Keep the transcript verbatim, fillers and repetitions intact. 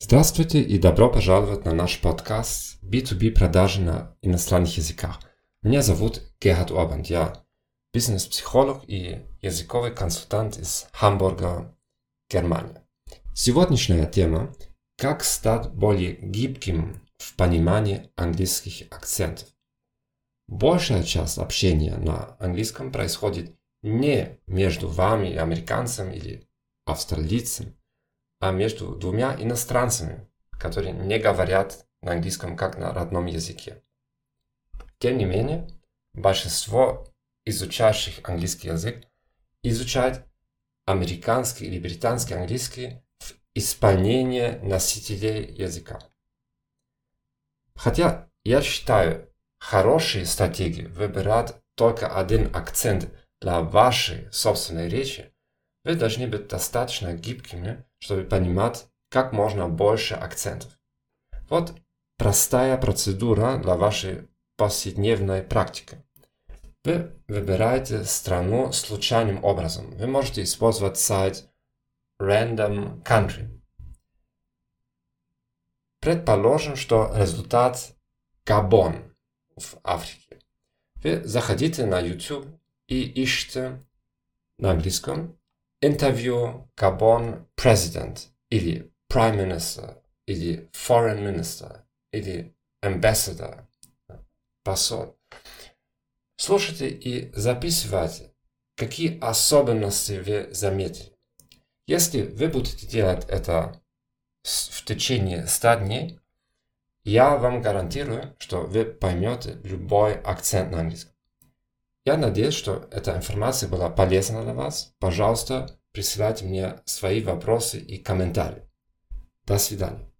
Здравствуйте и добро пожаловать на наш подкаст би ту би продажи на иностранных языках. Меня зовут Gerhard Orban, я бизнес-психолог и языковый консультант из Хамбурга, Германия. Сегодняшняя тема – как стать более гибким в понимании английских акцентов. Большая часть общения на английском происходит не между вами, американцем или австралийцем, а между двумя иностранцами, которые не говорят на английском как на родном языке. Тем не менее, большинство изучающих английский язык изучает американский или британский английский в исполнении носителей языка. Хотя я считаю хорошей стратегией выбирать только один акцент для вашей собственной речи, вы должны быть достаточно гибкими, чтобы понимать как можно больше акцентов. Вот простая процедура для вашей повседневной практики. Вы выбираете страну случайным образом. Вы можете использовать сайт Random Country. Предположим, что результат Габон в Африке. Вы заходите на YouTube и ищете на английском интервью Габон President или Prime Minister или Foreign Minister или Ambassador, посол. Слушайте и записывайте, какие особенности вы заметили. Если вы будете делать это в течение ста дней, я вам гарантирую, что вы поймете любой акцент на английском. Я надеюсь, что эта информация была полезна для вас. Пожалуйста, присылайте мне свои вопросы и комментарии. До свидания.